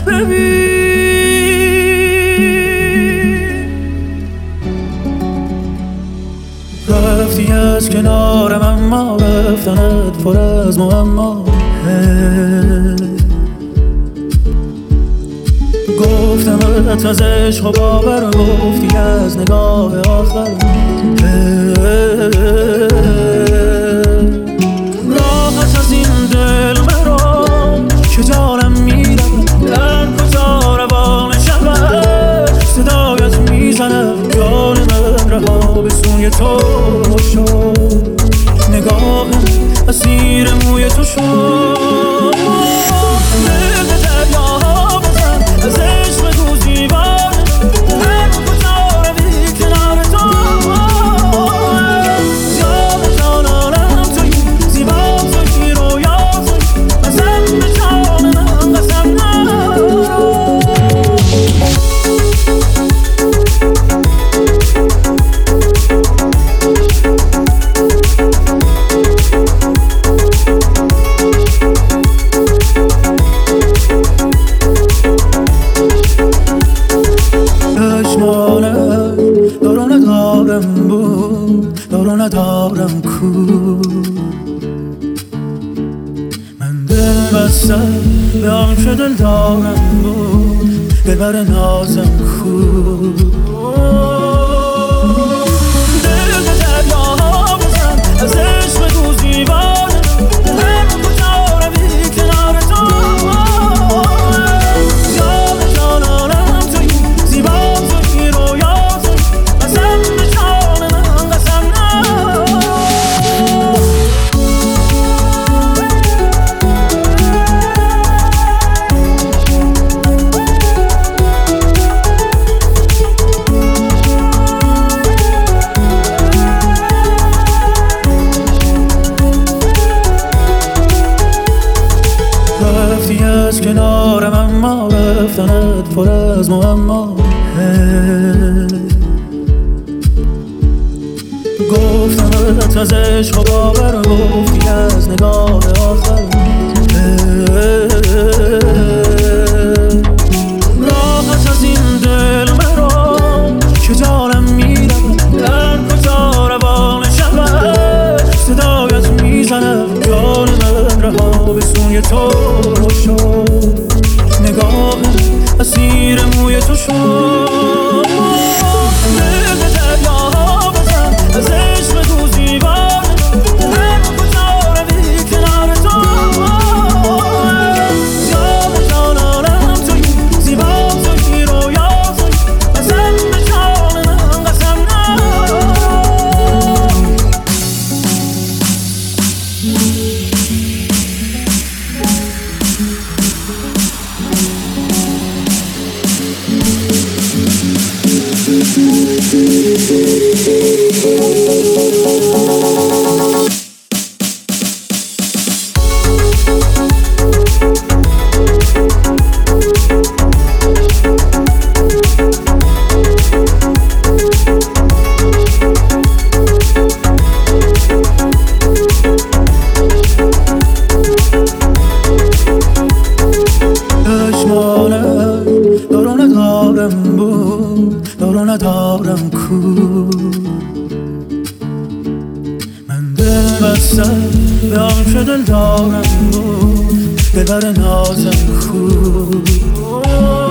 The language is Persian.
رفتی از کنارم اما رفتنت پر از معما. گفتمت از عشق و باور، گفتی از نگاه آخر. راحت از این دل مرا که جانم میرم، در کجا روان شود صدایت میزنم. جان من رها به سوی تو شد، نگاهم اسیر موی تو شد. دل به دریاها بزن، از عشق تو زیبان، هر کجا روی کنار تو. جان جانانم توی، زیبا توی، رویا توی، قسم به جان من قسم نخور. دارو ندارم بود، دارو ندارم کو. من دل بستم به آن که دل دارم بود، ببر نازم کو. دل به دریاها بزن، از عشق تو زیبانه، هر کجا روی کنار تو. جان جانانم توی، زیبا توی، رویا توی، قسم به جان من قسم نخور. رفتی از کنارم اما رفتنت پر از معما. گفتمت از عشق و باور، گفتی از نگاه آخر. راحت از این دل مرا که جانم میرم، در کجا روان شود صدایت میزنم. جان من رها به سوی تو شد، نگاهم اسیر موی تو شد. دل به دریاها بزن، از عشق تو زیبانه، هر کجا روی کنار تو. جان جانانم توی، زیبا توی، رویا توی، قسم به جان من قسم نخور. دارو ندارم بود، دارو ندارم کو. من دل بستم به آن که دل دارم بود، ببر نازم کو.